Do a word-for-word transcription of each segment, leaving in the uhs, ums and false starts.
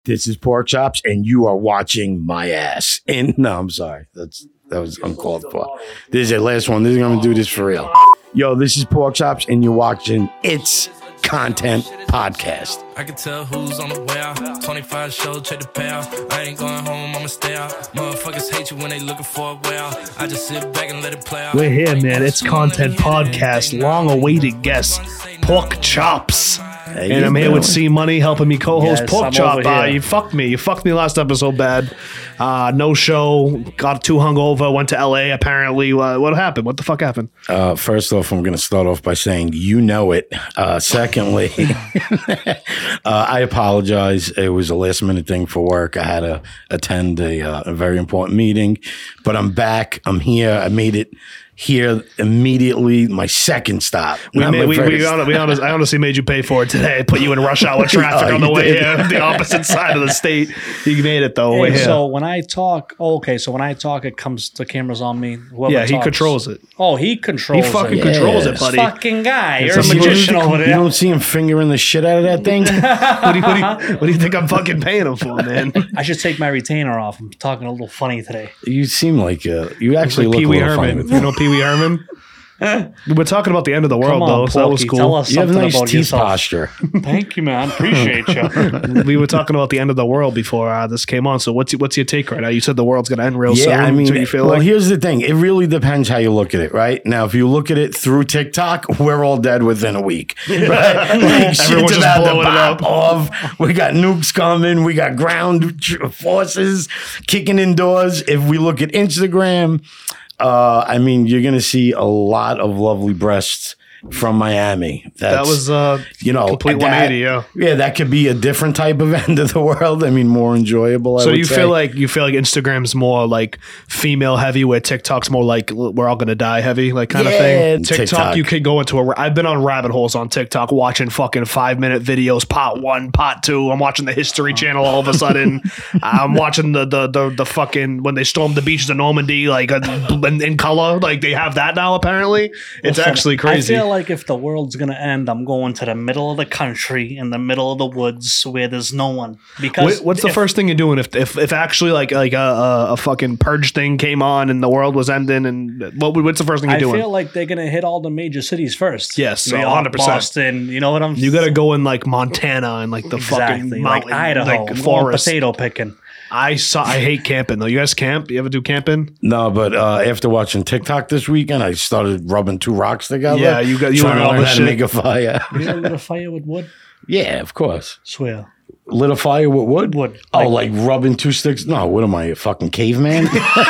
This is Pork Chops, and you are watching my ass. And no, I'm sorry. That's that was uncalled for. This is the last one. This is gonna do this for real. Yo, this is Pork Chops, and you're watching It's Content Podcast. I can tell who's on the way out. twenty-five shows, check the payout. I ain't going home, I'ma stay out. Motherfuckers hate you when they looking for a way out. I just sit back and let it play out. We're here, man. It's Content Podcast. Long-awaited guest, Pork Chops. Hey, and I'm here doing? with C Money helping me co-host Yes, Pork I'm Chop. over Uh, here. you fucked me. You fucked me last episode bad. Uh, no show. Got too hungover. Went to L A apparently. Uh, what happened? What the fuck happened? Uh, first off, I'm going to start off by saying you know it. Uh, secondly, uh, I apologize. It was a last minute thing for work. I had to attend a, uh, a very important meeting, but I'm back. I'm here. I made it here immediately. My second stop. We, Not made, my we, first. we, honest, we honest, I honestly made you pay for it today. I put you in rush hour traffic Oh, on the you way did. here, the opposite side of the state. You made it though. Hey, We're here. so when I talk, oh, okay, so when I talk, it comes, the camera's on me. Whoever yeah, he talks. controls it. Oh, he controls He fucking it. controls Yeah. it, buddy. Fucking guy. It's You're a a magician you, over you there. don't see him fingering the shit out of that thing? What do, you, what, do you, what do you think I'm fucking paying him for, man? I should take my retainer off. I'm talking a little funny today. You seem like uh, you actually Like look Pee a Wee little funny Herman. with You that. know Pee Wee Herman? We're talking about the end of the world, Come on, though, so that was Porky, cool. tell us You have something nice about teeth yourself. posture. Thank you, man. Appreciate you. We were talking about the end of the world before uh, this came on. So what's what's your take right now? You said the world's going to end real soon. Yeah, I mean, so you feel well, like here's the thing. It really depends how you look at it, right? Now, if you look at it through TikTok, we're all dead within a week. Right? Like, shit's Everyone's just about to blowing it pop up. off. We got nukes coming. We got ground tr- forces kicking indoors. If we look at Instagram, uh, I mean, you're going to see a lot of lovely breasts from Miami. That's, that was uh, you know, complete that- one eighty. Yeah. Yeah, that could be a different type of end of the world. I mean, more enjoyable. I So would you say. feel like you feel like Instagram's more like female heavy, where TikTok's more like l- we're all gonna die heavy, like kind Yeah, of thing. TikTok, TikTok. you could go into a. I've been on rabbit holes on TikTok watching fucking five minute videos, part one, part two. I'm watching the History Channel all of a sudden. I'm watching the, the the the fucking when they stormed the beaches of Normandy, like uh, in, in color, like they have that now. Apparently, it's Listen, actually crazy. I feel like if the world's gonna end, I'm going to the middle of the country, in the middle of the woods, where there's no one. Because What, what's the if- first thing you're doing if if, if actually like like a, a, a fucking purge thing came on and the world was ending? And what would- what's the first thing you're I doing? feel like they're gonna hit all the major cities first. Yes, New York, one hundred percent. Boston. You know what I'm? You got to go in like Montana and like the exactly fucking like mountain, Idaho, like I'm going forest. potato picking. I saw. I hate camping though. You guys camp? You ever do camping? No, but uh, after watching TikTok this weekend, I started rubbing two rocks together. Yeah, you got- you trying and to all learn this how shit. to make a fire. You ever lit a fire with wood? Yeah, of course. Swear. Lit a fire with wood? Wood. Oh, like, rubbing two sticks? No, what am I, a fucking caveman?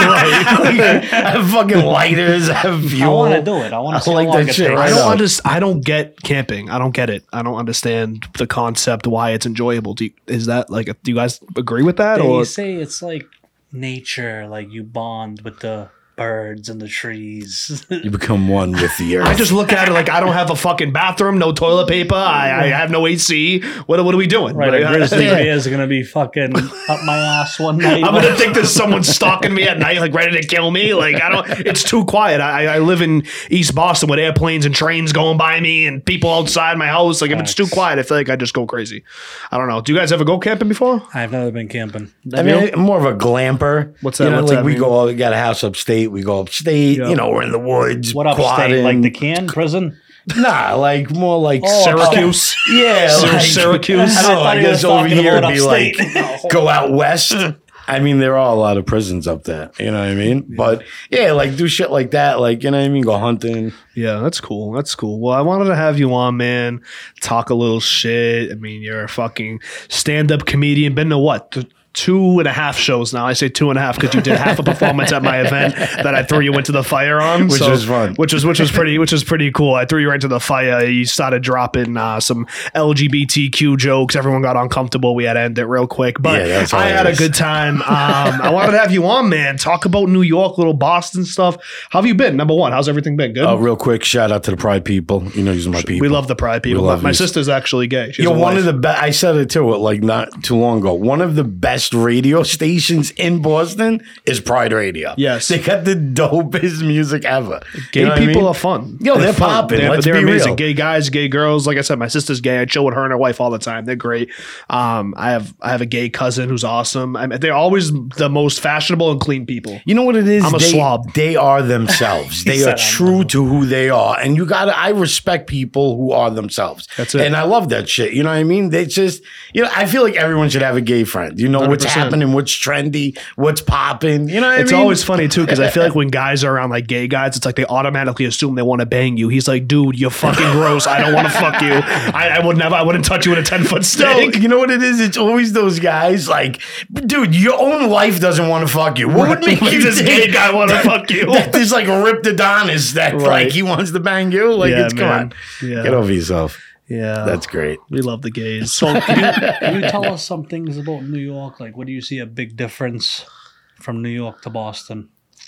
I have fucking lighters. I have fuel. I want to do it. I want I to see like how long that it shit, takes. right I don't on. understand. I don't get camping. I don't get it. I don't understand the concept. Why it's enjoyable? Do you, is that like? Do you guys agree with that? They Or say it's like nature, like you bond with the birds and the trees. You become one with the earth. I just look at it like I don't have a fucking bathroom, no toilet paper. I, I have no A C. What what are we doing? Right, a Like, grizzly yeah. bear is gonna be fucking up my ass one night. I'm gonna think there's someone stalking me at night, like ready to kill me. Like I don't. It's too quiet. I, I live in East Boston with airplanes and trains going by me and people outside my house. Like if it's too Facts. quiet, I feel like I just go crazy. I don't know. Do you guys ever go camping before? I've never been camping. I mean, I'm more of a glamper. What's that- You know, what's like that we mean? go, we got a house upstate. We go upstate. Yeah. You know, we're in the woods. What upstate? quadding. Like the can prison? Nah, like more like Oh, Syracuse. Yeah, Sy- like, Syracuse. I don't know. I thought I he was guess over talking here about it'd be like upstate. go out west. I mean, there are a lot of prisons up there. You know what I mean? But yeah, like do shit like that. Like, you know what I mean? Go hunting. Yeah, that's cool. That's cool. Well, I wanted to have you on, man. Talk a little shit. I mean, you're a fucking stand-up comedian. Been to what? Th- Two and a half shows now. I say two and a half because you did half a performance at my event that I threw you into the fire on, Which was fun. Which was which was pretty which was pretty cool. I threw you right into the fire. You started dropping uh, some L G B T Q jokes. Everyone got uncomfortable. We had to end it real quick, but Yeah, that's I had a hilarious. good time. Um, I wanted to have you on, man. Talk about New York, little Boston stuff. How have you been? Number one, how's everything been? Good. Uh, real quick, shout out to the Pride people. You know, these are my people. we love the Pride people. love My these. sister's actually gay. She's You're a one wife. of the best. I said it too, like not too long ago. One of the best best radio stations in Boston is Pride Radio. Yes. They got the dopest music ever. Gay You know what I people mean? are fun. Yo, they're fun. popping. They're, Let's they're be amazing. real. Gay guys, gay girls. Like I said, my sister's gay. I chill with her and her wife all the time. They're great. Um, I have I have a gay cousin who's awesome. I mean, they're always the most fashionable and clean people. You know what it is? I'm a they, slob. They are themselves. They said are I'm true to who they are. And you gotta, I respect people who are themselves. That's it. And I love that shit. You know what I mean? They just, you know, I feel like everyone should have a gay friend. You know one hundred what's percent. happening, what's trendy, what's popping. You know what It's I mean? always funny too because I feel like when guys are around like gay guys, it's like they automatically assume they want to bang you. He's like, dude, you're fucking gross. I don't want to fuck you. I, I would never. I wouldn't touch you with a ten foot No, stick. you know what it is? It's always those guys like, dude, your own wife doesn't want to fuck you. What would make Like you this think gay guy want to that- fuck you? that there's like a ripped Adonis that Right. like he wants to bang you? Like, Yeah, it's come man. on. Yeah. Get over yourself. Yeah, That's great. we love the gays. So can you, can you tell us some things about New York? Like, what do you see a big difference from New York to Boston?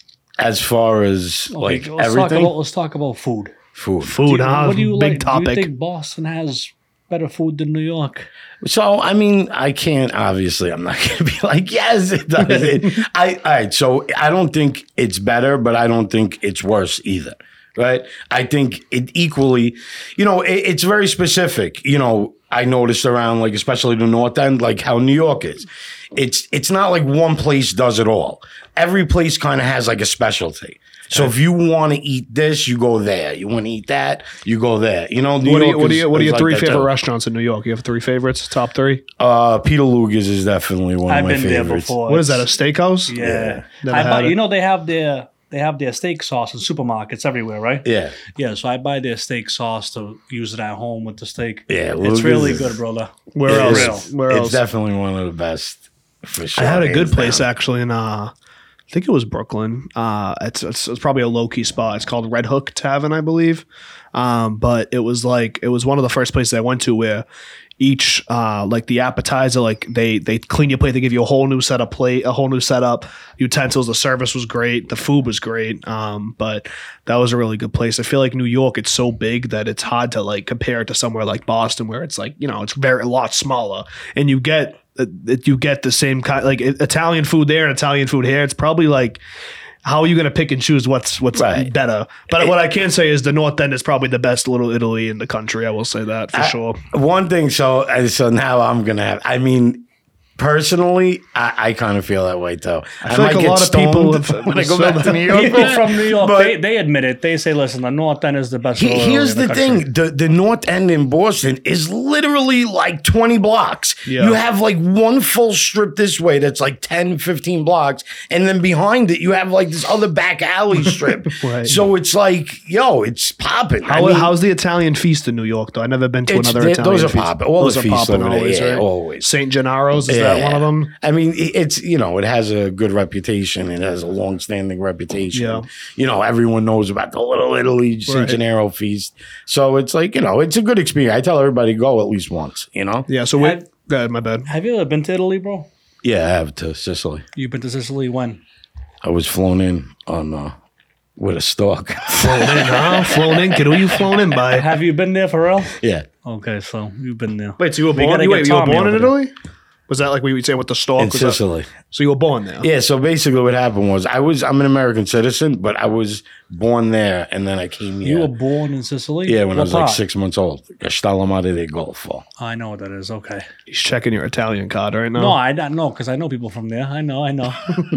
As far as like Okay, let's talk everything, about let's talk about food. food. Food, Do you- huh? what do you Big like? Do topic. you think Boston has better food than New York? So I mean, I can't. Obviously, I'm not going to be like, yes, it does. It, I all right. So I don't think it's better, but I don't think it's worse either. Right? I think it equally. You know, it, it's very specific. You know, I noticed around like especially the North End, like how New York is. It's it's not like one place does it all. Every place kind of has like a specialty. So if you want to eat this, you go there. You want to eat that, you go there. You know, New What are, you, York what, are is- you, what are is your like three that, favorite too. restaurants in New York? You have three favorites, top three? Uh, Peter Luger's is definitely one I've of my been there favorites. before. What is that, a It's- steakhouse? Yeah, Never I had buy, it. you know they have their they have their steak sauce in supermarkets everywhere, right? Yeah, Yeah, so I buy their steak sauce to use it at home with the steak. yeah. It's Luger's really is- good, brother. Where it else? is. Where it's else? definitely one of the best for sure. I had a good hands place down. actually in uh I think it was Brooklyn. Uh it's, it's it's probably a low key spot. It's called Red Hook Tavern, I believe. Um, but it was like it was one of the first places I went to where each uh like the appetizer, like they they clean your plate, they give you a whole new set of plate, a whole new setup, utensils, the service was great, the food was great. Um, but that was a really good place. I feel like New York, it's so big that it's hard to like compare it to somewhere like Boston where it's like, you know, it's very a lot smaller and you get uh, you get the same kind like Italian food there and Italian food here. It's probably like how are you going to pick and choose what's what's Right. better? But what I can say is the North End is probably the best Little Italy in the country. I will say that for I- sure. One thing, so uh, so now I'm gonna have. I mean, personally, I, I kind of feel that way too. I, feel like might a get lot of people stoned have- when I go so- back to New York. People from New York, But- they, they admit it. They say, listen, the North End is the best. He- road Here's in the, the country. thing: the the North End in Boston is literally like twenty blocks. Yeah. You have like one full strip this way that's like ten, fifteen blocks, and then behind it you have like this other back alley strip. Right. So it's like, yo, it's popping. How, how's the Italian feast in New York, though? I've never been to It's- another they- Italian those are feast. poppin'. All those the are feasts poppin' over there, always, yeah, right? always. Saint Gennaro's, is that one of them? I mean, it- it's, you know, it has a good reputation. It has a long-standing reputation. Yeah. You know, everyone knows about the Little Italy Saint Right. Gennaro feast. So it's like, you know, it's a good experience. I tell everybody go at least once, you know? Yeah, so wait. Have- Go ahead, my bad. Have you ever been to Italy, bro? Yeah, I have to Sicily. You've been to Sicily when? I was flown in on uh, with a stork. Flown in, huh? Flown in? Kid, who you flown in by? Have you been there for real? yeah. Okay, so you've been there. Wait, so you were We born, gotta you, get wait, you were Tommy born in over there. Italy? Was that like we were saying with the stork? In Was that- Sicily. so you were born there? Yeah, so basically what happened was I was I'm an American citizen, but I was born there and then I came here. You were born in Sicily? yeah, when I What was like part? six months old. Castellamare del Golfo. I know what that is. Okay. He's checking your Italian card right now. No, I don't know because I know people from there. I know, I know.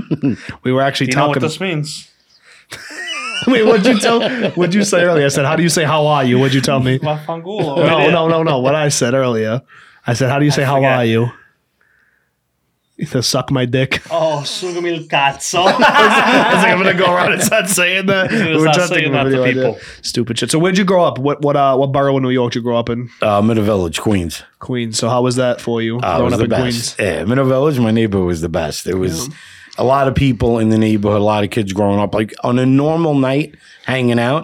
we were actually you know what talking. this means? Wait, what'd you tell? What'd you say earlier? I said, "How do you say how are you?" What'd you tell me? Vaffanculo. No, no, no, no. What I said earlier. I said, "How do you say how forget. are you?" He said, "Suck my dick." Oh, sugami il cazzo. I was like, I'm gonna go around and start saying that. You're We were not just saying thinking of a that to video idea. people. Stupid shit. So where'd you grow up? What what uh what borough in New York did you grow up in? Uh, Middle Village, Queens. Queens. So how was that for you? Uh, it growing was up the in best. Queens. Yeah, Middle Village, my neighborhood was the best. It was a lot of people in the neighborhood, a lot of kids growing up. Like on a normal night, hanging out,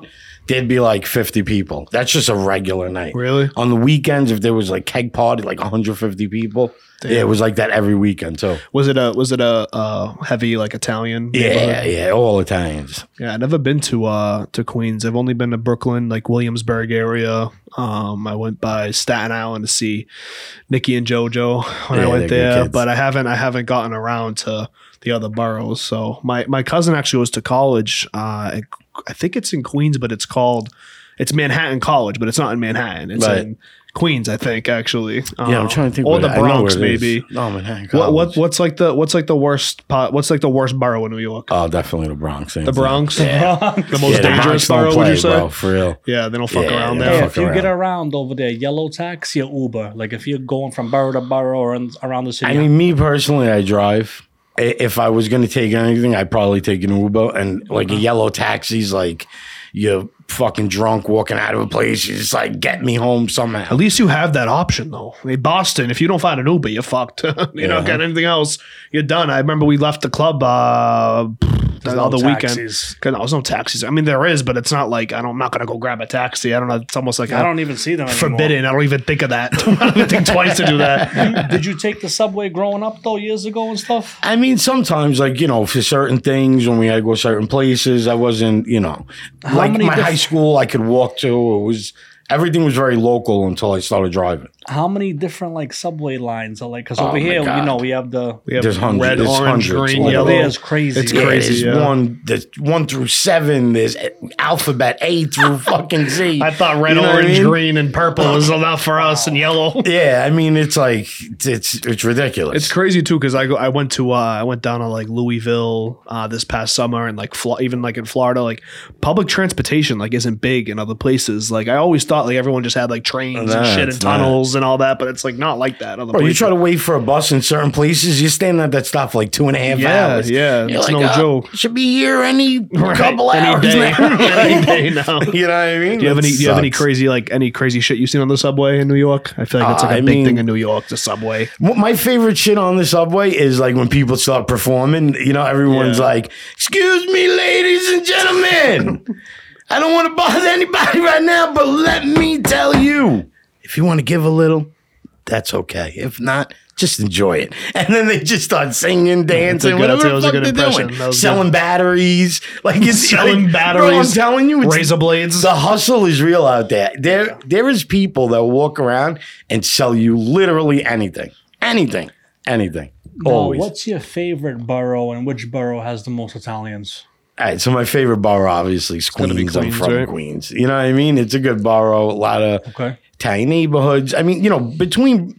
there'd be like fifty people. That's just a regular night. Really? On the weekends, if there was like keg party, like one hundred fifty people, yeah, it was like that every weekend too. Was it a was it a, a heavy like Italian? Yeah, neighborhood? yeah, all Italians. Yeah, I've never been to uh to Queens. I've only been to Brooklyn, like Williamsburg area. Um, I went by Staten Island to see Nikki and JoJo when Yeah, I went they're good there, kids. but I haven't I haven't gotten around to the other boroughs. So my my cousin actually was to college. Uh, I think it's in Queens, but it's called it's Manhattan College, but it's not in Manhattan. It's Right. in Queens, I think, actually. Yeah, I'm trying to think. Or what the it- I know Bronx, where it is. maybe. No, Manhattan What, what College. what's like the what's like the worst pot, what's like the worst borough in New York? Oh, definitely the Bronx. The Bronx, Yeah. the most Yeah, the dangerous Bronx don't borough. Would play, you say? bro, for real? Yeah, they don't fuck Yeah, around yeah. there. Hey, fuck if you around. get around over there, yellow taxi or Uber. Like if you're going from borough to borough or in, around the city. I mean, me personally, I drive. I- If I was going to take anything, I'd probably take an Uber. And like a yellow taxi's like you're fucking drunk walking out of a place. You just like get me home somehow. At least you have that option, though. I mean, Boston, if you don't find an Uber, you're fucked. you Yeah. don't get anything else, you're done. I remember we left the club uh, the no other weekend. taxis. Cause no, there's no taxis. I mean, there is, but it's not like I don't, I'm not going to go grab a taxi. I don't know. It's almost like I a- don't even see them anymore. forbidden. I don't even think of that. I don't even think twice to do that. Did you take the subway growing up though, years ago and stuff? I mean, sometimes, like, you know, for certain things, when we had to go certain places, I wasn't, you know, How like many my diff- high school I could walk to. It was, everything was very local until I started driving. How many different like subway lines are like? Because Oh over my here, you God. know, we have the We have There's hundreds- red, there's orange, hundreds. green, Over yellow. there is crazy. It's Yeah, crazy. there's Yeah. one, there's one through seven. There's alphabet A through fucking Z. I thought red, You know what I orange, mean? green, and purple was enough for us, and yellow. Yeah, I mean, it's like it's it's ridiculous. It's crazy too because I go. I went to. Uh, I went down to like Louisville uh, this past summer, and like Flo- even like in Florida, like public transportation like isn't big in other places. Like I always thought like everyone just had like trains Nah, and shit and it's not. tunnels and all that, but it's like not like that. in Other Bro, you places. try to wait for a bus in certain places, you're standing at that stop for like two and a half Yeah, hours. yeah, You're it's like, no uh, joke. Should be here any Right, couple any hours day, now. any day now. You know what I mean? Do you have That any? Do you have any sucks. crazy like any crazy shit you've seen on the subway in New York? I feel like that's Uh, like a I big mean- thing in New York. The subway. What my favorite shit on the subway is like when people start performing, you know, everyone's Yeah. like, excuse me, ladies and gentlemen. I don't want to bother anybody right now, but let me tell you, if you want to give a little, that's okay. If not, just enjoy it. And then they just start singing, dancing, good- whatever that the was a fuck good they're impression. doing. That was Selling good. batteries. Like it's Selling like, batteries. Bro, I'm telling you, it's, Razor blades. the hustle is real out there. There, there is people that walk around and sell you literally anything, anything, anything. Now, Always. what's your favorite borough and which borough has the most Italians? All right, so my favorite borough obviously is gotta be Queens. I'm Queens, from right? Queens. You know what I mean? It's a good borough. A lot of Okay. Italian neighborhoods. I mean, you know, between,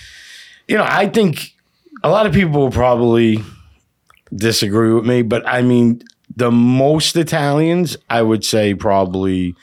you know, I think a lot of people will probably disagree with me, but I mean, the most Italians, I would say probably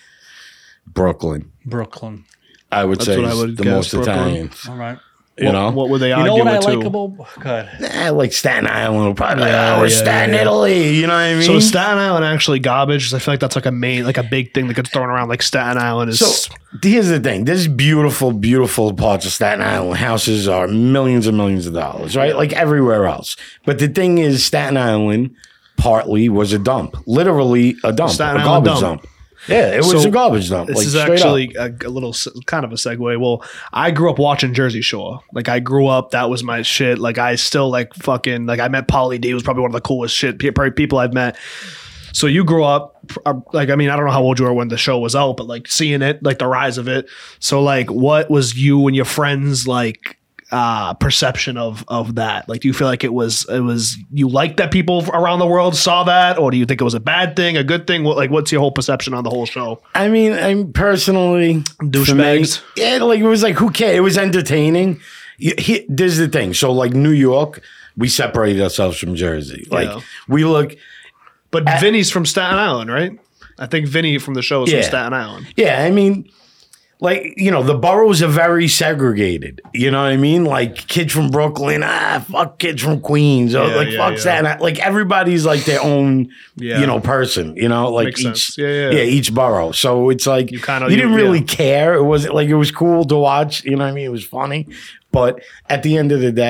Brooklyn. Brooklyn. I would That's say what I is would the guess, most Brooklyn. Italians. All right. You what, know, what would they You argue know what I with like too? about good. Eh, like Staten Island will probably Yeah, like, oh, yeah, Staten yeah. Italy. You know what I mean? So is Staten Island actually garbage? 'Cause I feel like that's like a main, like a big thing that gets thrown around. Like Staten Island is. So here's the thing: there's beautiful, beautiful parts of Staten Island. Houses are millions and millions of dollars, right? Like everywhere else. But the thing is, Staten Island partly was a dump, literally a dump, Staten a Island garbage dump. dump. Yeah, it was So, a garbage dump. This like, is straight actually up. a, a little s- kind of a segue. Well, I grew up watching Jersey Shore. Like I grew up, that was my shit. Like I still like fucking like I met Pauly D, was probably one of the coolest shit pe- probably people I've met. So you grew up, uh, like I mean I don't know how old you were when the show was out, but like seeing it, like the rise of it. So like, what was you and your friends like? Uh, perception of of that? Like, do you feel like it was it was you liked that people around the world saw that, or do you think it was a bad thing, a good thing? What, like, what's your whole perception on the whole show? I mean, I'm personally Douchebags. for me, Yeah, like it was like who cares? It was entertaining. You- he- There's the thing. So like New York, we separated ourselves from Jersey. Like Yeah. we look. But Vinny's from Staten Island, right? I think Vinny from the show is Yeah. from Staten Island. Yeah, I mean, like, you know, the boroughs are very segregated. You know what I mean? Like, kids from Brooklyn, ah, fuck kids from Queens. Or Yeah, like, yeah, fuck yeah. Staten Island. Like, everybody's like their own, Yeah. you know, person. You know, like Makes each, sense. Yeah, yeah. each borough. So it's like, You you, kinda- didn't you- really yeah. care. It was like, it was cool to watch. You know what I mean? It was funny. But at the end of the day,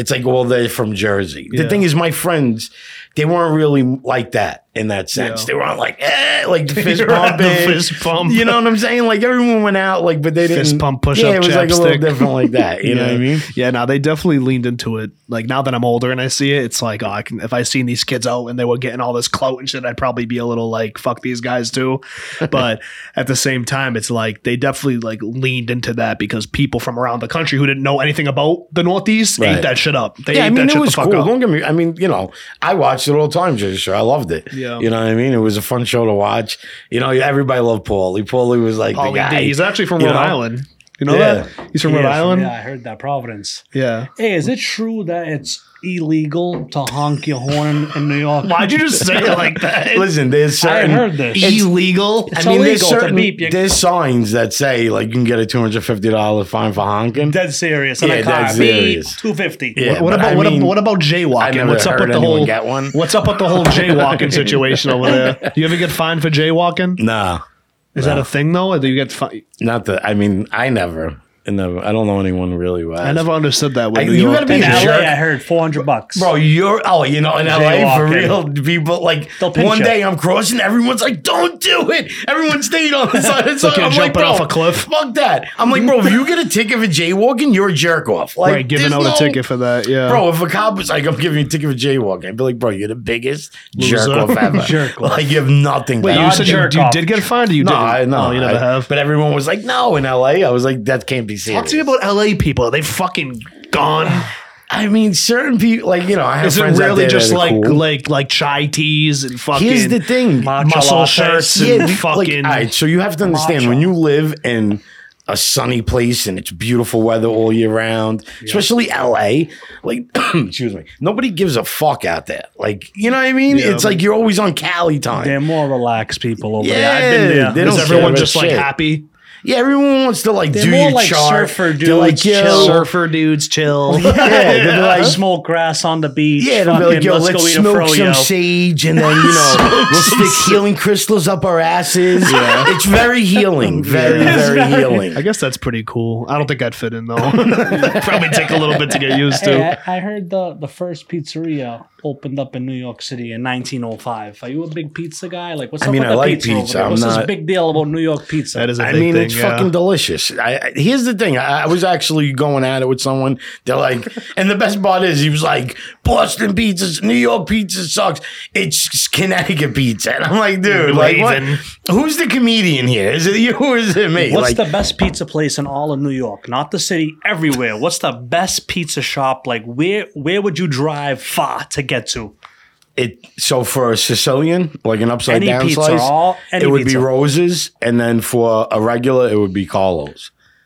It's like, well, they're from Jersey. The Yeah. thing is, my friends, they weren't really like that in that sense. Yeah. They weren't like, eh, like the fist You're at pumping. the fist pump. You know what I'm saying? Like everyone went out, like, but they didn't. Fist pump, push yeah, up, it was like a little chapstick. different like that. You know what I mean? Yeah, no, they definitely leaned into it. Like now that I'm older and I see it, it's like, oh, I can. If I seen these kids out and they were getting all this clout and shit, I'd probably be a little like, fuck these guys too. But at the same time, it's like they definitely like leaned into that because people from around the country who didn't know anything about the Northeast Right. ate that shit up. They Yeah, ate I mean, that it shit was the fuck cool. up. Don't get me. I mean, you know, I watched it all the time, Jersey Shore. I loved it. Yeah. You know what I mean? It was a fun show to watch. You know, everybody loved Paulie. Paulie was like Pauly the guy. D. He's actually from you Rhode know? Island. You know Yeah. that? He's from He Rhode is, Island. Yeah, I heard that. Providence. Yeah. Hey, is it true that it's illegal to honk your horn in New York? Why'd you just say it like that? Listen, there's I certain. heard this. Illegal. It's I mean, there's illegal to certain beep your- there's signs that say like you can get a two hundred fifty dollar fine for honking. Dead serious. In Yeah, a car. dead serious. two fifty. Yeah. What but about I what, mean, about what about I jaywalking? never What's up heard with the anyone whole get one. What's up with the whole jaywalking situation over there? Do you ever get fined for jaywalking? Nah, Is that a thing though? Or do you get fined? not that. I mean, I never. And never. I don't know anyone really who has. I never understood that. With I- New you York. gotta be In a L A, jerk. I heard four hundred bucks. Bro, you're oh, you know, in L A for Jaywalking. real people like They'll pinch one you. day I'm crossing, everyone's like, "Don't do it!" Everyone stayed on the side. Of the Like you're I'm like, jumping bro, off a cliff. Fuck that! I'm like, bro, if you get a ticket for jaywalking, you're a jerk off. Like, Right, giving there's out no- a ticket for that. Yeah, Bro, if a cop was like, "I'm giving you a ticket for jaywalking," I'd be like, "Bro, you're the biggest jerk Loser. off ever. Jerk off. Like, you have nothing." Wait, to you do. said you, jerk you off. did get fined, or you no, didn't? I no, Oh, you never I- have. But everyone was like, "No," in L A. I was like, "That can't be serious." Talk to me about L A people. Are they fucking gone? I mean, certain people, like you know, I have Is it friends out really there just that are like cool. like like chai teas and fucking? Here's the thing. Matcha muscle lattes. shirts and Yeah, the- fucking. Like, all right, so you have to understand Matcha. when you live in a sunny place and it's beautiful weather all year round, especially L A. Like, excuse me, nobody gives a fuck out there. Like, you know what I mean? Yeah. It's like you're always on Cali time. They're more relaxed people over Yeah, there. I've been there. they is don't everyone care just about like shit. happy? Yeah, everyone wants to like They're do more your like chart. surfer They're like, dudes, yo, chill. Surfer dudes, chill. yeah, they'll be like, Smoke grass on the beach. yeah, they'll be like, fucking, yo, let's, let's, go eat smoke a some froyo. sage and then, you know, we'll stick healing crystals up our asses. Yeah. It's very healing. Very, Yeah. very healing. I guess that's pretty cool. I don't think I'd fit in though. Probably take a little bit to get used Hey, to. I, I heard the, the first pizzeria opened up in New York City in nineteen oh five. Are you a big pizza guy? Like, what's I up mean, with I the like pizza, over pizza. there? I'm What's this not- big deal about New York pizza? That is a I big mean, thing. it's yeah. fucking delicious. I, I, here's the thing. I, I was actually going at it with someone. They're like, and the best part is, he was like, Boston pizza, New York pizza sucks. It's Connecticut pizza. And I'm like, dude, like, what? Raven. Who's the comedian here? Is it you or is it me? What's like, the best pizza place in all of New York? Not the city, everywhere. What's the best pizza shop? Like, where where would you drive far to get to? it? So for a Sicilian, like an upside Any down pizza, slice, all- any it would pizza. be Roses, and then for a regular, it would be Carlos.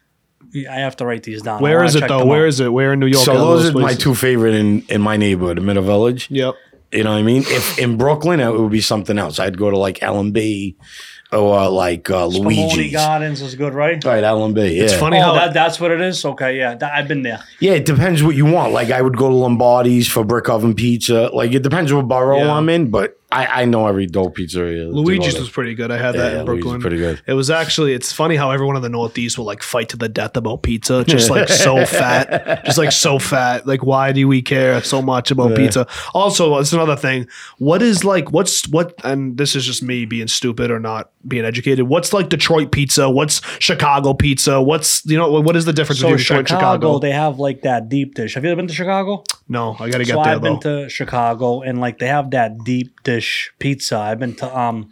I have to write these down. Where is it though? Where is it? Where in New York? So are those are my places? two favorite in in my neighborhood, Middle Village. Yep. You know what I mean? If in Brooklyn, it would be something else. I'd go to like L and B or like uh, Spumoni Luigi's. Gardens is good, right? Right, L and B. Yeah. It's funny Oh, how that, that's what it is? Okay, yeah. That, I've been there. Yeah, it depends what you want. Like I would go to Lombardi's for brick oven pizza. Like it depends what borough Yeah. I'm in, but I, I know every dope pizzeria. to Luigi's go to. was pretty good. I had Yeah, that yeah, in Luigi's Brooklyn. pretty good. It was actually, it's funny how everyone in the Northeast will like fight to the death about pizza. Just like so fat. Just like so fat. Like, why do we care so much about pizza? Also, it's another thing. What is like, what's what, and this is just me being stupid or not being educated. What's like Detroit pizza? What's Chicago pizza? What's, you know, what is the difference So between Detroit and Chicago, Chicago? they have like that deep dish. Have you ever been to Chicago? No, I got to get So there I've though. been to Chicago and like they have that deep dish pizza. I've been to um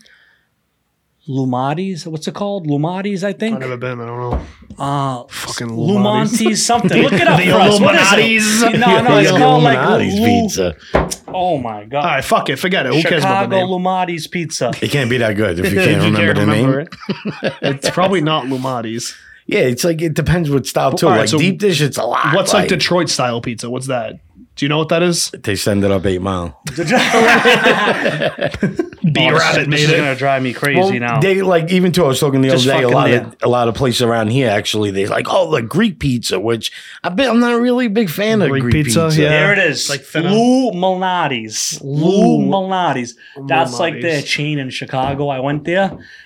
Lumati's. What's it called? Lumati's, I think. I've never been. I don't know. Uh, Fucking Lumati's. Lumonti's something. Look it up The for us. What is Illuminati's. it? No, no, it's Yeah, called like Illuminati's Lu- pizza. Oh my god. All right, fuck it. Forget it. Who cares about the Chicago name? Lumati's pizza. It can't be that good if you If can't you remember can't the remember name. it. It's probably not Lumati's. Yeah, it's like it depends what style too. All right, like so deep dish, it's a lot. What's like Detroit style pizza? What's that? Do you know what that is? They send it up eight mile. B Oh, Rabbit this made is it. gonna drive me crazy Well, now. they like even too. I was talking the Just other day. A fucking lot there. of a lot of places around here actually. They like oh like Greek pizza, which I've been. I'm not really a big fan of Greek Greek, pizza, pizza. yeah. There it is. Like Like thinner. Lou Malnati's. Lou Malnati's. That's like their Malnati's. chain in Chicago. I went there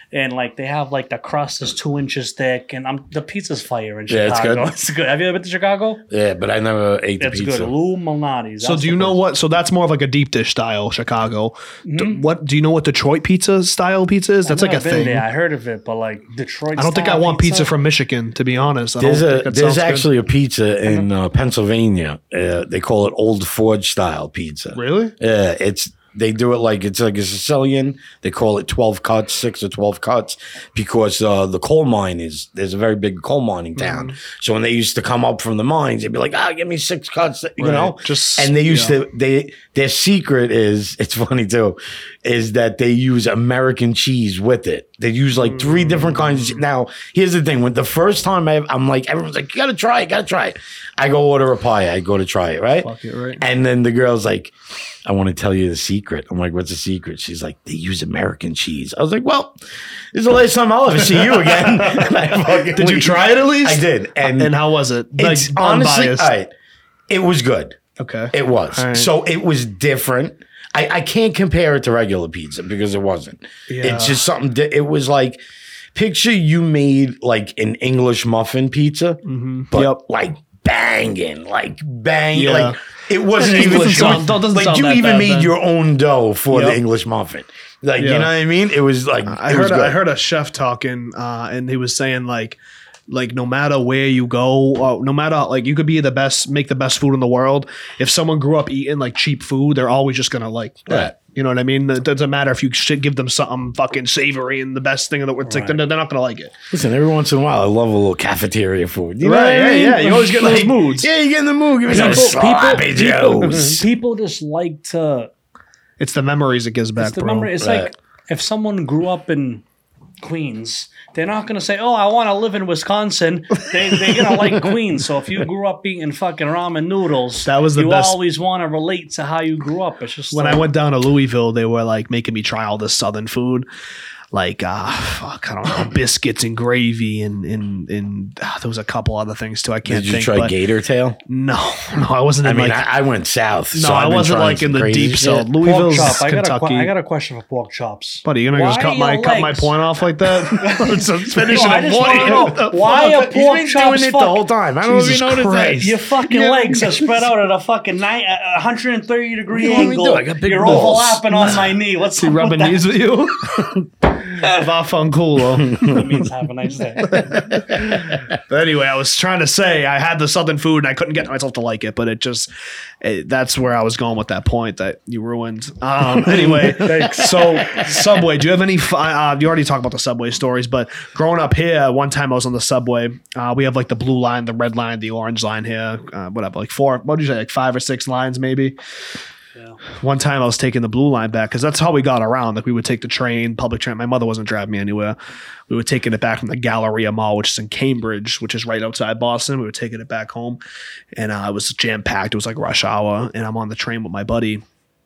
and like they have like the crust is two inches thick, and I'm the pizza's fire in Yeah, it's Chicago. good. It's good. Have you ever been to Chicago? Yeah, but I never ate the It's pizza. good. Lou Malnati's. So do you know what? So that's more of like a deep dish style Chicago. D- what do you know what Detroit pizza style pizza is? That's I've like a never been thing. there. I heard of it, but like Detroit. I don't think I style want pizza from Michigan, to be honest. I There's don't a think that there's sounds good. actually a pizza in uh, Pennsylvania. Uh, they call it Old Forge style pizza. Really? Yeah, it's they do it like it's like a Sicilian. They call it twelve cuts, six or twelve cuts, because uh, the coal mine is there's a very big coal mining town. So when they used to come up from the mines, they'd be like, "Ah, give me six cuts," you Right. know. Just- and they used yeah. to they their secret is it's funny too, is that they use American cheese with it. They use like three different kinds. Of, now here's the thing: when the first time I, I'm like, everyone's like, "You gotta try it, gotta try it." I go order a pie. I go to try it, right? Fuck it, right. And then the girl's like, I want to tell you the secret. I'm like, what's the secret? She's like, they use American cheese. I was like, well, this is the last time I'll ever see you again. And I fucking Did you leave. try it at least? I did. And, And how was it? it's Like, honestly, unbiased. all right, it was good. Okay. It was. All right. So it was different. I, I can't compare it to regular pizza because it wasn't. Yeah. It's just something, di- it was like, picture you made like an English muffin pizza, but Yep. like banging, like bang, Yeah. like it wasn't It even doesn't sound- it was- doesn't like sound you that even bad made then. your own dough for Yep. the English muffin. Like you Yeah. know what I mean? It was like I it was heard good. I heard a chef talking, uh, and he was saying like, like no matter where you go, uh, no matter like you could be the best, make the best food in the world. If someone grew up eating like cheap food, they're always just gonna like that. You know what I mean? It doesn't matter if you should give them something fucking savory and the best thing in the world. It's like they're, they're not gonna like it. Listen, every once in a while, I love a little cafeteria food. You know Right, what I yeah, mean? yeah, you always get in those moods. Yeah, you get in the mood. Give me some People, sloppy people, joes. people just like to. It's the memories it gives back, It's the bro. memory. It's Right. like if someone grew up in Queens, they're not gonna say, "Oh, I want to live in Wisconsin." They they're gonna like Queens. So if you grew up eating fucking ramen noodles, That was the you best- always want to relate to how you grew up. It's just When like, I went down to Louisville, they were like making me try all this southern food, like uh, fuck, I don't know, biscuits and gravy, and and and uh, there was a couple other things too. I can't Did you think. try but gator tail? no, no, I wasn't. I In mean, like, I, I went south. no, so I I've been wasn't trying like in some the crazy deep shit. south. pork Louisville's chop. I got, a, Kentucky. que- I got a question for pork chops. Buddy, you're gonna Why just cut my your cut my legs? point off like that? It's a finish No, I it just in wanna one. know, What the why fuck? a He's pork been chops doing it the fuck- whole time. I don't Jesus even notice Christ. that. Your fucking Yeah. legs are spread out at a fucking nine, uh, one hundred thirty degree What do you want me to angle. do? I got big You're balls. overlapping on my knee. What's He up with rubbing that? knees with you? Vafanculo. That means have a nice day. But anyway, I was trying to say I had the southern food and I couldn't get myself to like it, but it just it, that's where I was going with that point that you ruined. Um, anyway, so Subway. Do you have any? fi- Uh, you already talked about the Subway stories, but growing up here, one time I was on the Subway. Uh, we have like the blue line, the red line, the orange line here. Uh, whatever, like four. What did you say? Like five or six lines, maybe. One time I was taking the blue line back because that's how we got around. Like we would take the train, public train. My mother wasn't driving me anywhere. We were taking it back from the Galleria Mall, which is in Cambridge, which is right outside Boston. We were taking it back home, and uh, it was jam packed. It was like rush hour, and I'm on the train with my buddy,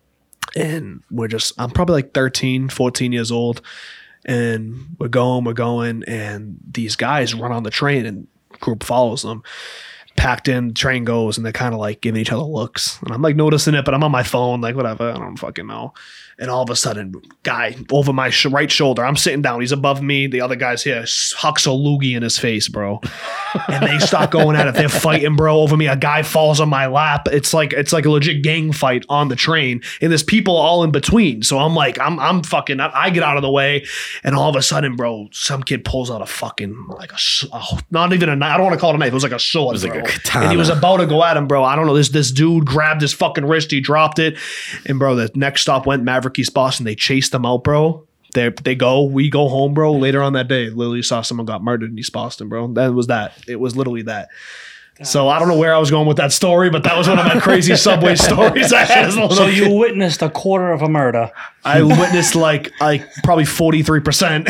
and we're just I'm probably like thirteen, fourteen years old, and we're going, we're going, and these guys run on the train, and group follows them. Packed in, train goes, and they're kind of like giving each other looks. And I'm like noticing it, but I'm on my phone, like whatever, I don't fucking know. And all of a sudden, guy over my sh- right shoulder, I'm sitting down, he's above me, the other guy's here, hucks a loogie in his face, bro. And they start going at it. They're fighting, bro, over me. A guy falls on my lap. It's like it's like a legit gang fight on the train, and there's people all in between. So I'm like, I'm I'm fucking. I get out of the way, and all of a sudden, bro, some kid pulls out a fucking like a s- oh, not even a knife. I don't want to call it a knife. It was like a sword. It was like bro. a katana. And he was about to go at him, bro. I don't know. This this dude grabbed his fucking wrist. He dropped it, and bro, the next stop went Maverick East Boston. They chased them out, bro. They they go, we go home, bro. Later on that day, literally saw someone got murdered in East Boston, bro. That was that. It was literally that. So I don't know where I was going with that story, but that was one of my crazy Subway stories I had as a little So kid. you witnessed a quarter of a murder. I witnessed like like probably forty-three percent.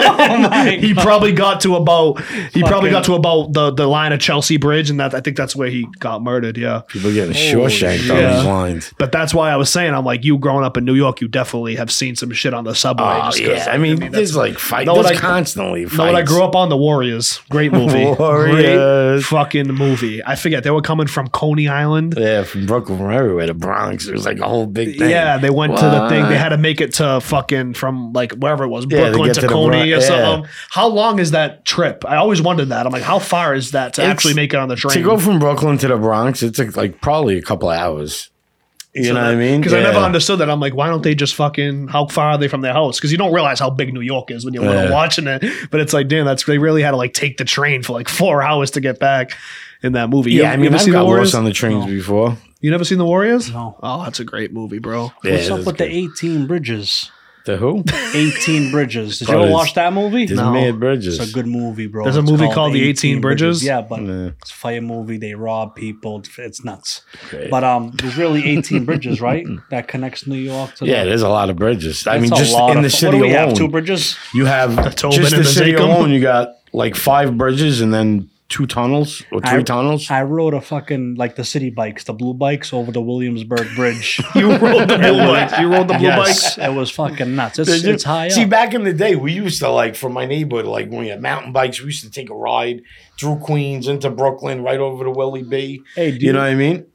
my He God. probably got to about he probably Fucking- got to about the, the line of Chelsea Bridge, and that I think that's where he got murdered. Yeah. People getting Shawshanked on yeah. these lines. But that's why I was saying, I'm like, you growing up in New York, you definitely have seen some shit on the subway. Oh, just 'cause, yeah. I mean, there's like fight. Know what There's I- constantly fights. No, when I grew up on the Warriors, great movie, Warriors. great fucking movie. I forget they were coming from Coney Island. Yeah, from Brooklyn, from everywhere, the Bronx. It was like a whole big thing. Yeah, they went to the thing. They had a make it to fucking from like wherever it was, Yeah, they Brooklyn get to, to the Coney Bro- or yeah. something. How long is that trip? I always wondered that. I'm like, how far is that to It's- actually make it on the train? To go from Brooklyn to the Bronx, it's like, like probably a couple of hours. You So know that- what I mean? Because I never Yeah. understood that. I'm like, why don't they just fucking? How far are they from their house? Because you don't realize how big New York is when you're little Yeah. watching it. But it's like, damn, that's they really had to like take the train for like four hours to get back in that movie. You, Yeah, I you mean, ever I've seen got the Warriors? lost on the trains before. You never seen the Warriors? No. Oh, that's a great movie, bro. Yeah, What's it up is with good. the eighteen bridges? The who? eighteen bridges. Did you Bro, ever there's- watch that movie? There's No. Mad Bridges. It's a good movie, bro. There's a It's movie called The eighteen Bridges? Yeah, but Yeah. it's a fire movie. They rob people. It's nuts. Great. But um, there's really eighteen bridges, right? That connects New York to. Yeah, the, there's a lot of bridges. I That's mean, a just lot in of the fu- city what do we alone, have? Two bridges. you have Tobin just and the the city Zachem? alone. You got like five bridges and then two tunnels or three I- tunnels. I rode a fucking like the city bikes, the blue bikes over the Williamsburg Bridge. You rode the blue bikes. You rode the blue yes, bikes. it was fucking nuts. It's, Did you- it's high See, up. back in the day, we used to like from my neighborhood, like when we had mountain bikes, we used to take a ride through Queens into Brooklyn, right over to Willie B. Hey, do You you, know what I mean?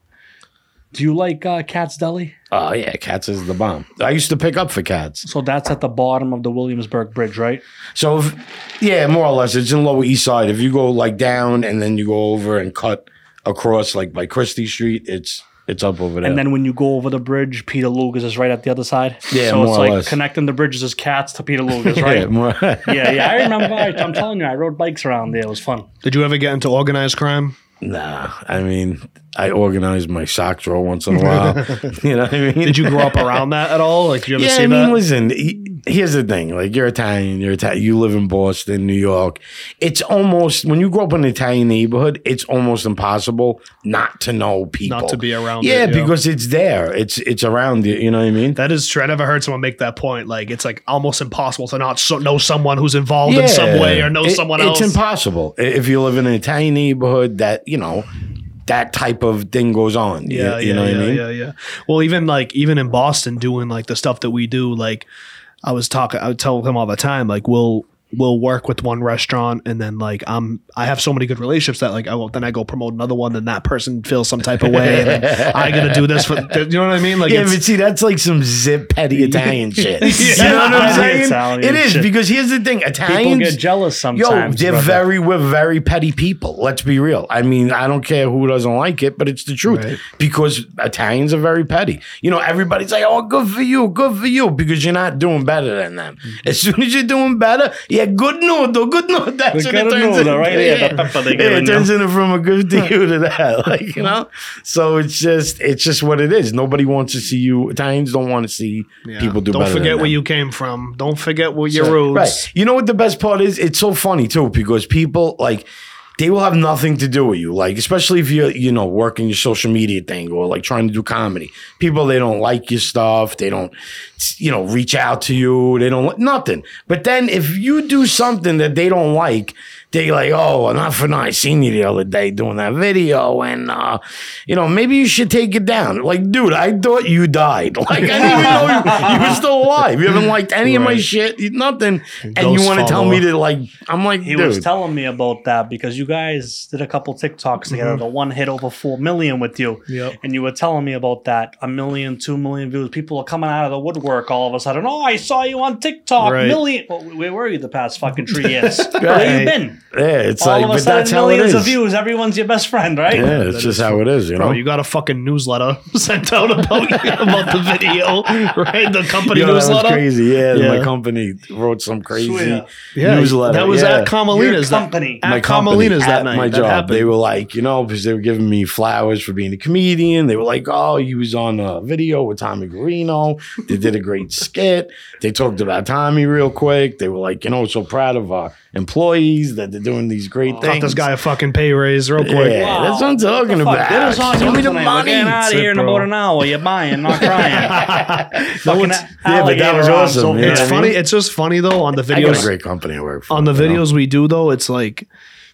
do you like uh, Cat's Deli? Oh yeah, Cats is the bomb. I used to pick up for Cats. So that's at the bottom of the Williamsburg Bridge, right? So, if, yeah, more or less, it's in Lower East Side. If you go like down and then you go over and cut across like by Christie Street, it's it's up over there. And then when you go over the bridge, Peter Luger's is right at the other side. Yeah, so more it's or like less. connecting the bridges as Cats to Peter Luger's, yeah, right? more, yeah, yeah. I remember. I, I'm telling you, I rode bikes around there. It was fun. Did you ever get into organized crime? Nah, I mean, I organize my sock drawer once in a while. You know what I mean? Did you grow up around that at all? Like, did you ever Yeah, see I mean, that? listen. he- Here's the thing: like, you're Italian, you're Italian. You live in Boston, New York. It's almost when you grow up in an Italian neighborhood, it's almost impossible not to know people, Not to be around Yeah, it, yeah. because it's there. It's it's around you. You know what I mean? That is true. I never heard someone make that point. Like, it's like almost impossible to not so, know someone who's involved in some way or know It- someone it's else. impossible I- if you live in an Italian neighborhood that you know that type of thing goes on. You- Yeah, you, yeah, know yeah, what I mean? yeah, yeah. Well, even like even in Boston, doing like the stuff that we do, like I was talking, I would tell him all the time, like we'll we'll work with one restaurant, and then like I'm I have so many good relationships that like I will then I go promote another one, then that person feels some type of way, and then I gotta do this for you know what I mean? Like Yeah, it's, but see, that's like some zip petty Italian shit. You know what I'm Petty saying? Italian It is shit. because here's the thing: People Italians get jealous Yo, sometimes. they're brother. very, we're very petty people. Let's be real. I mean, I don't care who doesn't like it, but it's the truth Right. because Italians are very petty. You know, everybody's like, oh, good for you, good for you, because you're not doing better than them. Mm-hmm. As soon as you're doing better, yeah, good noodle, good noodle. That's The what it good turns noodle, into. right? Yeah, the pepper they yeah, giving it turns you. into from a good to you to that, like, you know? So it's just, it's just what it is. Nobody wants to see you. Italians don't want to see yeah. people do Don't better than forget where them. you came from. Don't forget where your So- roots. Right. You know what the best part is? It's so funny too because people like they will have nothing to do with you. Like especially if you're you know working your social media thing or like trying to do comedy. People they don't like your stuff. They don't you know reach out to you. They don't like nothing. But then if you do something that they don't like. They like, oh, not for nothing. I seen you the other day doing that video, and uh, you know, maybe you should take it down. Like, dude, I thought you died. Like, I didn't even know you, you were still alive. You haven't liked any of my Right. shit, you- nothing, and Ghost you want to tell follower. me to like? I'm like, He dude, was telling me about that because you guys did a couple TikToks together. The one hit over four million with you. Mm-hmm. Yep. And you were telling me about that. A million, two million views. People are coming out of the woodwork all of a sudden. Oh, I saw you on TikTok. Right. Million. Well, where were you the past fucking three years? Where you been? yeah, it's all like, of a but sudden, that's how it millions is. of views. Everyone's your best friend, right? Yeah, it's just how it is, you know. Bro, you got a fucking newsletter sent out about about the video, right? The company Yo, that was newsletter. crazy. Yeah, Yeah. my company wrote some crazy Swear. Yeah, newsletter. That was yeah. at Carmelina's. Your that- company. At my company, Carmelina's that at night. my That job. happened. They were like, you know, because they were giving me flowers for being a comedian. They were like, oh, he was on a video with Tommy Guarino. They did a great skit. They talked about Tommy real quick. They were like, you know, so proud of our employees that they're doing these great Got things. this guy a fucking pay raise real quick. Yeah, Wow. that's what I'm talking Fuck, about. get us on Show you me the tonight. We're money. getting out of That's here it, in bro. about an hour. You're buying, not crying. No, Fucking it's- yeah, but that alligator was arms awesome. over you know It's what I funny. mean? It's just funny though on the I got a videos. great company I work for. On the you know? videos we do though, it's like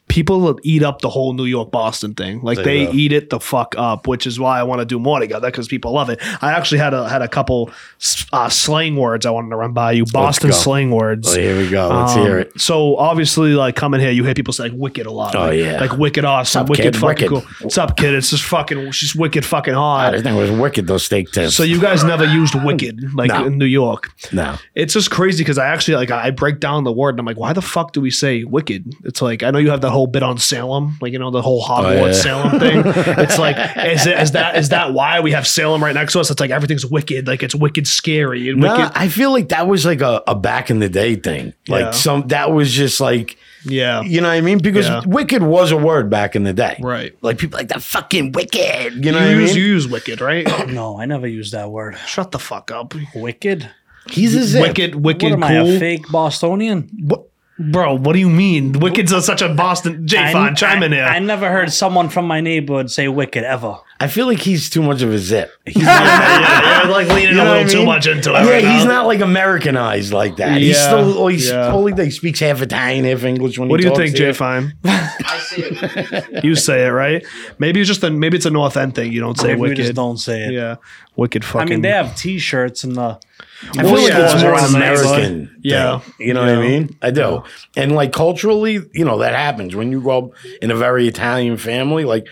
people eat up the whole New York Boston thing. Like they do. eat it the fuck up, which is why I want to do more together because people love it. I actually had a had a couple uh, slang words I wanted to run by you. Boston go. slang words. Oh, here we go. Let's Um, hear it. So obviously, like coming here, you hear people say like, "wicked" a lot. Oh, like, yeah. like wicked awesome, Sup, wicked kid? fucking Wicked. cool. What's up, kid? It's just fucking, she's wicked fucking hard. I think it was wicked, those steak tips. So you guys never used wicked like No. in New York. no. It's just crazy because I actually like I break down the word and I'm like, why the fuck do we say wicked? It's like I know you have that whole bit on Salem, like you know the whole Hogwarts Oh, yeah. Salem thing. It's like is, it, is that is that why we have Salem right next to us? It's like everything's wicked, like it's wicked scary and No, wicked. I feel like that was like a, a back in the day thing. Like Yeah. some that was just like Yeah, you know what I mean? Because Yeah. wicked was a word back in the day. right. Like people like that fucking wicked. You know You what I use mean? you use wicked, right? No, I never used that word. Shut the fuck up. Wicked? He's a zip. Wicked, wicked, What am cool. I, a fake Bostonian? What? Bro, what do you mean? Wicked's a, such a Boston. Jay, I- fine, chime I, in here. I never heard someone from my neighborhood say wicked ever. I feel like he's too much of a zip. He's yeah, yeah, you're like leaning You a know little what I too mean? much into it. Yeah, right he's now. not like Americanized like that. He's Yeah, still oh, he's yeah. only he speaks half Italian, half English when What he do you talks think, to Jay? Fine. I see it. You say it right. Maybe it's just a maybe it's a North End thing. You don't say Maybe we wicked. just don't say it. Yeah, wicked fucking. I mean, they have T-shirts and the. I feel Well, like yeah, it's more it's an nice, American but- yeah. thing. You know what Yeah. I mean? I do. And like culturally, you know, that happens when you grow up in a very Italian family. Like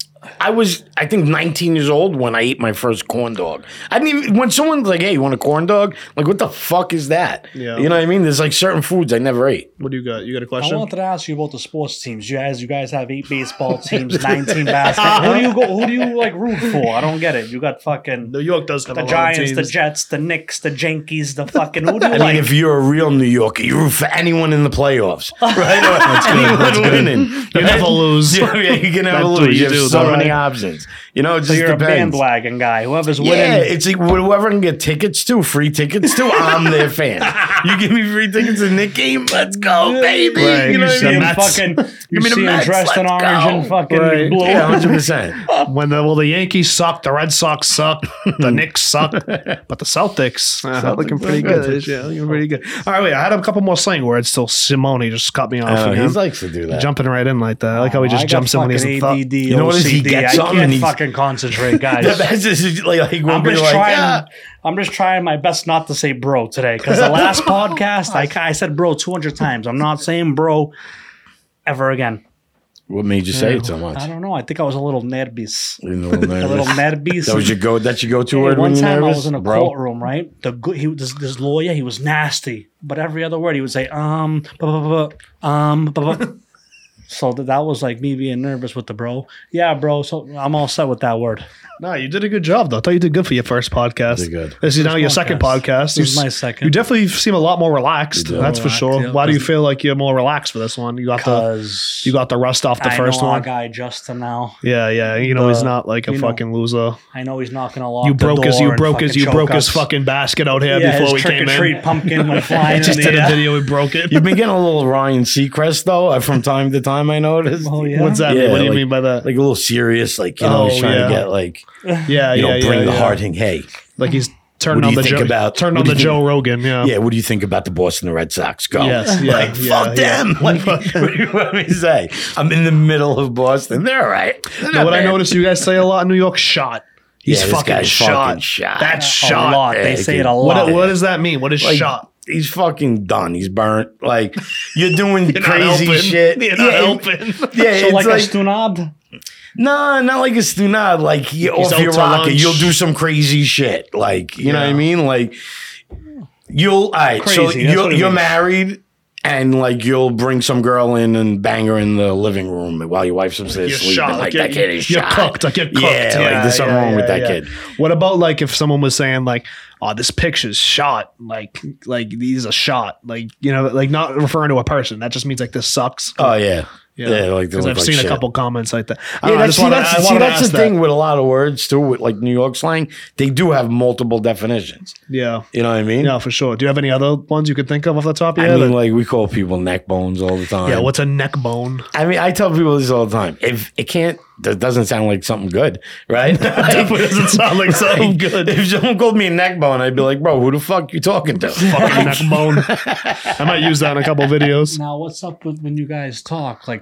I was, I think, nineteen years old when I ate my first corn dog. I didn't even, when someone's like, hey, you want a corn dog? Like, what the fuck is that? Yeah. You know what I mean? There's like certain foods I never ate. What do you got? You got a I question? wanted to ask you about the sports teams. You guys, you guys have eight baseball teams, nineteen basketball. Who do you go? Who do you like root for? I don't get it. You got fucking New York does have the a lot Giants, of the teams. Jets, the Knicks, the Yankees, the fucking. Who do you I like? mean, if you're a real New Yorker, you root for anyone in the playoffs, right? Or anyone That's good. winning. You never lose. Yeah, yeah, you can never That's what lose. you You have do, so though, many right? options. You know, it so just you're depends. a bandwagon guy. Whoever's Yeah, winning. it's like whoever I can get tickets to, free tickets to, I'm their fan. You give me free tickets to Nick game, let's go, baby. Right. You know You what I see mean? him Fucking, fucking, you Give me the see him Mets, dressed in let's orange go. and fucking Right. blue. Yeah, one hundred percent. When the well, the Yankees suck, the Red Sox suck, the Knicks suck, but the Celtics, uh, Celtics looking pretty are good. good. Yeah, looking pretty good. All right, wait. I had a couple more slang words. Still, Simone just cut me off Oh, again. he likes to do that. Jumping right in like that. I like how he Oh, just I got jumps in when he fucking hasn't thought. A D D, You know what it is? He O C D. gets I something can't and he's- fucking concentrate, The guys. best is like, like when I'm we're just like, trying. ah. I'm just trying my best not to say bro today because the last podcast I, I said bro two hundred times. I'm not saying bro ever again. What made you say it so much? I don't know. I think I was a little nervous. You're a little A little nervous. nervous. That was your go. That's your go-to Hey, word one when you're time nervous, I was in a bro. courtroom, right? The good, he this, this lawyer, he was nasty, but every other word he would say um, blah, blah, blah, blah, um, blah, blah. So that, that was like me being nervous with the bro. Yeah, bro. So I'm all set with that word. No, you did a good job though. I thought you did good for your first podcast. Did good. This is now your podcast. second podcast. This is You s- my second. You definitely seem a lot more relaxed. do. That's for Relaxed, sure. yeah. Why do you feel like you're more relaxed for this one? You got the Because you got the rust off the I first know our one. guy Justin now. Yeah, yeah. You know he's The- not like a you know, fucking loser. I know he's not gonna lock You the broke his door you and broke his fucking you choke broke his us. fucking basket out here Yeah, before his we trick came or in. treat pumpkin went flying. Just in did the a air. video. We broke it. You've been getting a little Ryan Seacrest though uh, from time to time. I noticed. Oh, yeah? What's that? Yeah, mean? What do you like- mean by that? Like a little serious, like you know, Oh, he's trying yeah. to get like yeah, you know, yeah, bring yeah, the yeah. hard thing. Hey, Like he's turned What do on you the think Joe, about- turned what on do the you Joe think- Rogan. Yeah. yeah, what do you think about the Boston Red Sox? Go. Yes, yeah, like yeah, fuck yeah. them. Like, what do you want me to say? I'm in the middle of Boston. They're all right. They're You know not what I bad. noticed you guys say a lot in New York? Shot. He's Yeah, this fucking guy's shot. fucking shot. That's A shot. lot. They Yeah, say dude. it a What, lot. what does that mean? What is Like, shot? He's fucking done. He's burnt. Like you're doing You're not crazy helping. shit. You're not yeah, helping. Yeah, So it's like, like, a stunad? nah, not like a stunad. Like you, He's off your out to rocker, lunch. you'll do some crazy shit. Like you know what I Yeah. mean? Like you'll. All right, so Crazy, that's you're, what it you're means. married. And like you'll bring some girl in and bang her in the living room while your wife's upstairs You're sleeping. shot. Like, Like that you're, kid is you're shot. cooked. Like you're cooked. Yeah, like there's something yeah, wrong with yeah, that yeah. kid. What about like if someone was saying like, "Oh, this picture's shot," like like these a shot, like you know, like not referring to a person. That just means like this sucks. Oh yeah, yeah. Like they because look I've like seen shit. a couple comments like that. I, Yeah, don't know, I that's, just see, wanna, that's, I see, wanna that's the ask that. thing with a lot of words too, with like New York slang. They do have multiple definitions. Yeah, You know what I mean? yeah, for sure. Do you have any other ones you could think of off the top of I your mean, head? like we call people neck bones all the time. Yeah, what's a neck bone? I mean, I tell people this all the time. If it can't, that doesn't sound like something good, right? Definitely doesn't sound like something Like, good. If someone called me a neck bone, I'd be like, bro, who the fuck you talking to? Fucking neck bone. I might use that in a couple videos. Now, what's up with when you guys talk? Like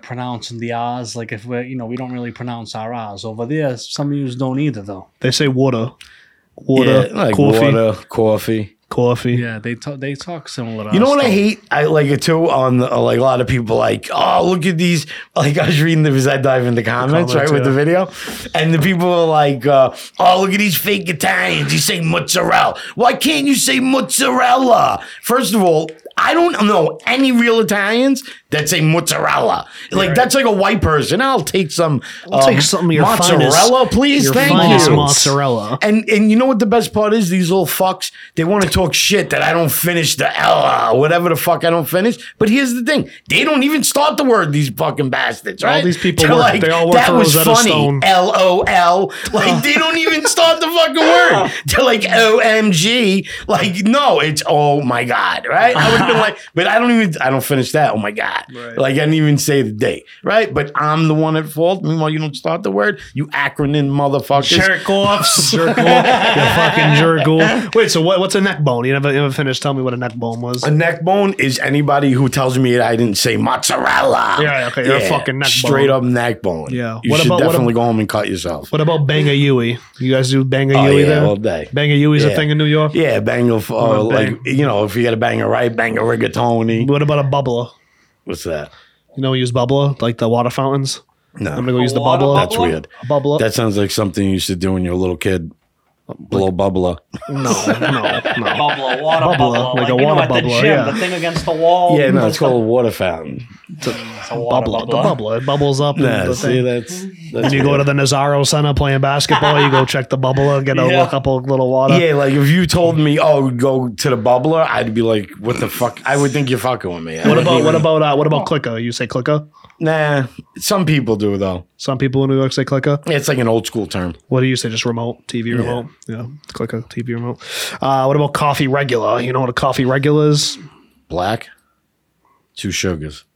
pronouncing the R's. Like if we're, you know, we don't really pronounce our R's over there. Some of you don't either, though. They say water, water, Yeah, like coffee, water, coffee. coffee. Yeah, they talk. They talk similar. To You know us, what I though. hate? I like it too. On the, like a lot of people, like, oh, look at these. Like I was reading the Zed Dive in the comments, comments, right, with yeah. the video, and the people are like, uh, oh, look at these fake Italians. You say mozzarella. Why can't you say mozzarella? First of all, I don't know any real Italians that say mozzarella. Like that's like a white person. I'll take some. I'll take some of your mozzarella, finest- please. Your Thank finest you. mozzarella. And and you know what the best part is? These little fucks, they want to talk shit that I don't finish the L or whatever the fuck I don't finish. But here's the thing. They don't even start the word, these fucking bastards, right? these people They're work- they all work that for was Rosetta funny. Stone." L O L. Like they don't even start the fucking word. They're like O M G. Like, no, it's oh my God, right? I would have been like, but I don't even, I don't finish that. Oh my God. Right. Like I didn't even say the date, right? But I'm the one at fault. Meanwhile, you don't start the word. You acronym motherfuckers. Jerk offs. Jerk off. You fucking jerk off. Wait, so what, what's a neck bone? You never, you never finished telling me what a neck bone was. A neck bone is anybody who tells me I didn't say mozzarella. Yeah, okay, you're a fucking neck Straight bone. up neck bone. Yeah. You What should about- what definitely ab- go home and cut yourself. What about Banga Yui? You guys do Banga Oh, Yui yeah, there? all day. Banga Yui's a Yeah. thing in New York? Yeah, bang a, uh, about like, bang? you know, if you got to bang a right, bang a rigatoni. What about a bubbler? What's that? You know, we use bubbler, like the water fountains. No. I'm gonna go use the water bubbler. bubbler? That's weird. A bubbler. That sounds like something you used to do when you were a little kid. Blow bubbler. no, no, no. Bubbler, water Bubbler, bubbler, like a you know, water at the bubbler, gym, yeah. the thing against the wall. Yeah, no, it's called a water fountain. It's a water Bubbler, the bubbler. It bubbles up. Nah, and the see, thing. that's, that's And you go to the Nazaro Center playing basketball, you go check the bubbler, get a, Yeah. a couple little water. Yeah, like if you told me, oh, go to the bubbler, I'd be like, what the fuck? I would think you're fucking with me. I What wouldn't about even- what about uh, what about clicker? You say clicker? Nah, some people do though. Some people in New York say clicker. It's like an old school term. What do you say? Just remote T V remote? Yeah, clicker T V remote. Uh, what about coffee regular? You know what a coffee regular is? Black, two sugars.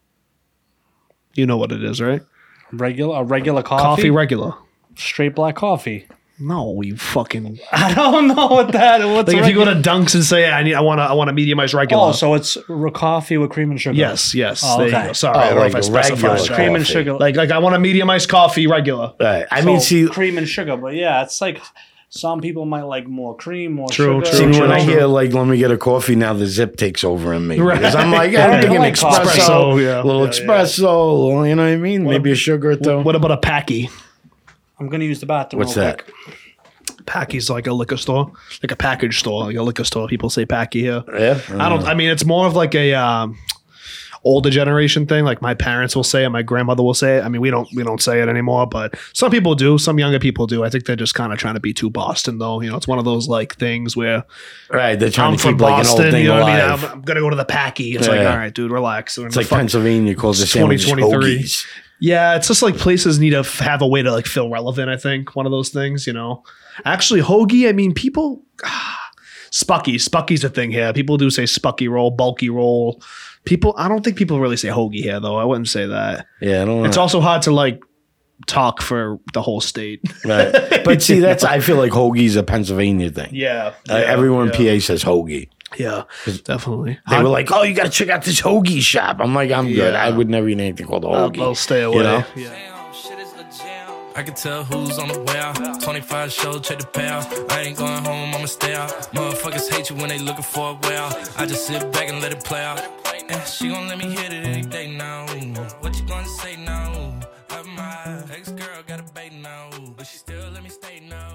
You know what it is, right? Regular, a regular coffee. Coffee regular. Straight black coffee. No, you fucking. I don't know what that. What's Like if you regular? go to Dunks and say, I need, I want to, I want a mediumized regular. Oh, so it's r- coffee with cream and sugar. yes, yes. Oh, there you okay. go. Sorry, Oh, I don't know like if I a specified. regular that. cream and Coffee. sugar. Like, like I want a mediumized coffee regular. Right. I So, mean, see, cream and sugar, but yeah, it's like some people might like more cream, more True, sugar. see true, when I true. hear like, let me get a coffee, now the zip takes over in me. Right. Because I'm like, I I'm thinking like espresso, espresso, yeah. little Yeah, yeah. espresso, little, you know what I mean? Maybe a sugar or two. What about a packy? I'm gonna use the bathroom. What's real that? quick. Packy's like a liquor store, like a package store, like a liquor store. People say packy here. Yeah. I don't. I mean, it's more of like a um, older generation thing. Like my parents will say it, my grandmother will say it. I mean, we don't we don't say it anymore, but some people do. Some younger people do. I think they're just kind of trying to be too Boston, though. You know, it's one of those like things where Right. They're trying I'm to from keep like an Boston. old thing You know what I mean? alive. I'm, I'm gonna go to the packy. It's like, Yeah. all right, dude, relax. It's like Pennsylvania calls the It's sandwiches twenty twenty-three. hoagies. Yeah, it's just like places need to f- have a way to like feel relevant. I think one of those things, you know. Actually, hoagie. I mean, people. Ah, Spucky. Spucky's a thing here. People do say Spucky roll, bulky roll. People. I don't think people really say hoagie here, though. I wouldn't say that. Yeah, I don't know. It's also hard to like talk for the whole state. Right. But see, that's, I feel like hoagie's a Pennsylvania thing. Yeah. Uh, everyone yeah. in P A says hoagie. Yeah, definitely. They were like, "Oh, you got to check out this hoagie shop." I'm like, "I'm good. Yeah. I would never eat anything called a I'll, hoagie." I'll stay away. You know? Yeah. Damn, shit is a jam. I can tell who's on the way out. twenty-five shows, check the payout. I ain't going home, I'ma stay out. Motherfuckers hate you when they looking for a way out. I just sit back and let it play out. Eh, she gon' let me hit it any day now. What you gonna say now? Of my ex-girl got a bait now, but she still let me stay now.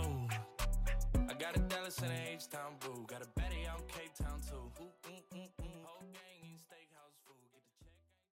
I got a Dallas and a H-Town boo. Got a Betty out in Cape Town too. Ooh, ooh, ooh, ooh. Whole gang